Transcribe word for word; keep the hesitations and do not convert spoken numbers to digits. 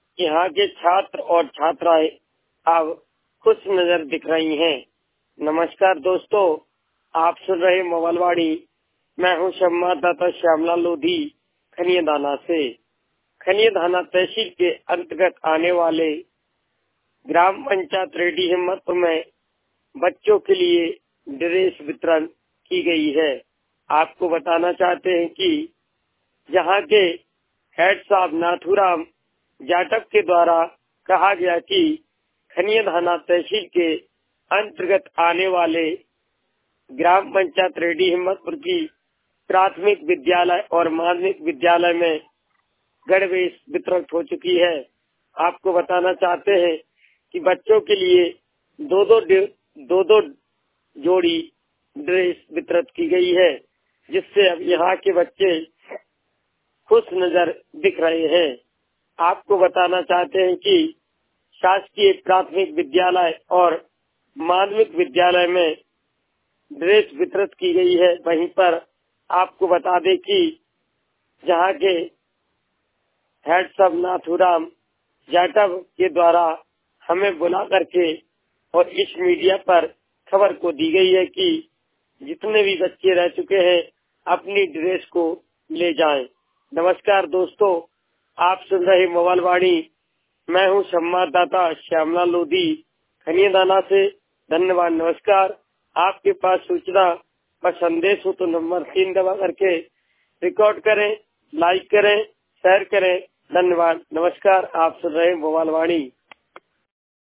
यहाँ के छात्र और छात्राएं अब खुश नजर दिख रही हैं। नमस्कार दोस्तों, आप सुन रहे मोबाइलवाड़ी। मैं हूँ संवाददाता श्यामला लोधी खनियादाना से। खनियादाना तहसील के अंतर्गत आने वाले ग्राम पंचायत रेडी हिम्मतपुर में बच्चों के लिए ड्रेस वितरण की गई है। आपको बताना चाहते हैं कि यहाँ के हेड साहब नाथूराम जाटव के द्वारा कहा गया कि खनियादाना तहसील के अंतर्गत आने वाले ग्राम पंचायत रेडी हिम्मतपुर की प्राथमिक विद्यालय और माध्यमिक विद्यालय में गणवेश वितरण हो चुकी है। आपको बताना चाहते हैं कि बच्चों के लिए दो दो दो दो जोड़ी ड्रेस वितरित की गई है, जिससे अब यहाँ के बच्चे खुश नजर दिख रहे हैं। आपको बताना चाहते हैं कि शासकीय प्राथमिक विद्यालय और माध्यमिक विद्यालय में ड्रेस वितरित की गई है। वहीं पर आपको बता दें कि जहाँ के हेड साहब नाथूराम जाटव के द्वारा हमें बुला करके और इस मीडिया पर खबर को दी गई है कि जितने भी बच्चे रह चुके हैं अपनी ड्रेस को ले जाएं। नमस्कार दोस्तों, आप सुन रहे मोबाइल वाणी। मैं हूं संवाददाता श्यामला लोधी खनियादाना से। धन्यवाद, नमस्कार। आपके पास सूचना व संदेश हो तो नंबर तीन दबा करके रिकॉर्ड करें, लाइक करें, शेयर करें। धन्यवाद, नमस्कार। आप सुन रहे मोबाइल वाणी।